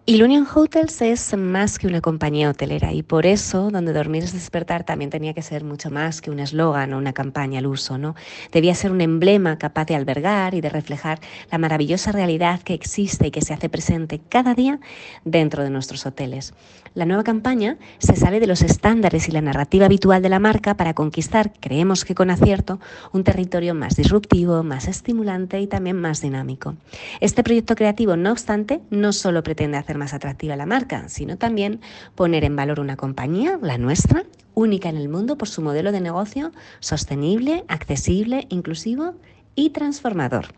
Ilunion Hotels es más que una compañía hotelera y por eso Donde dormir es despertar también tenía que ser mucho más que un eslogan o una campaña al uso, ¿no? Debía ser un emblema capaz de albergar y de reflejar la maravillosa realidad que existe y que se hace presente cada día dentro de nuestros hoteles. La nueva campaña se sale de los estándares y la narrativa habitual de la marca para conquistar, creemos que con acierto, un territorio más disruptivo, más estimulante y también más dinámico. Este proyecto creativo, no obstante, no solo pretende hacer más atractiva la marca, sino también poner en valor una compañía, la nuestra, única en el mundo por su modelo de negocio sostenible, accesible, inclusivo y transformador.